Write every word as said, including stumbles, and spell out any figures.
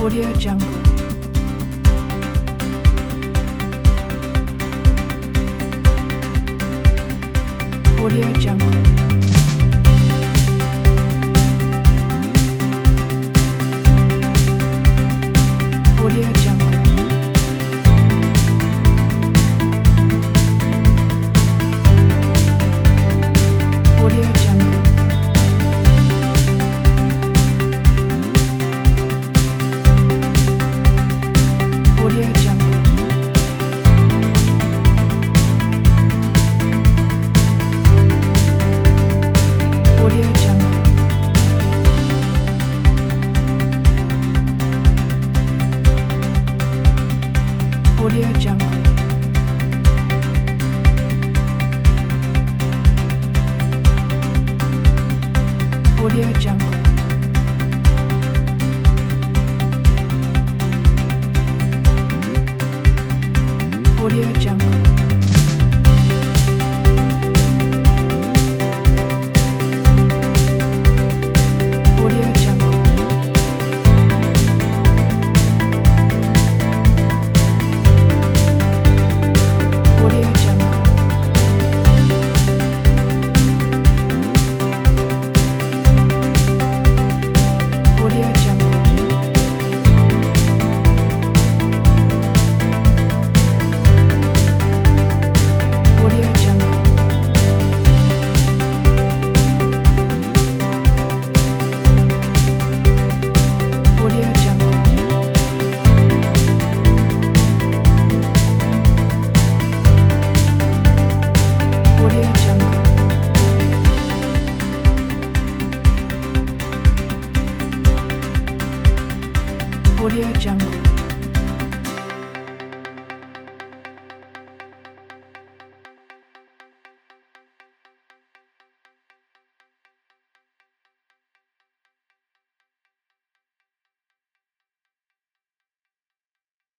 Audio Jungle. Audio Jungle. Audio Jungle. Audio Jungle. Audio Jungle. Audio Jungle. Audio Jungle. Audio Jungle. Audio Jungle. Audio Jungle. Audio Jungle. Audio Jungle. Audio Jungle. Audio Jungle. Audio Jungle. Audio Jungle.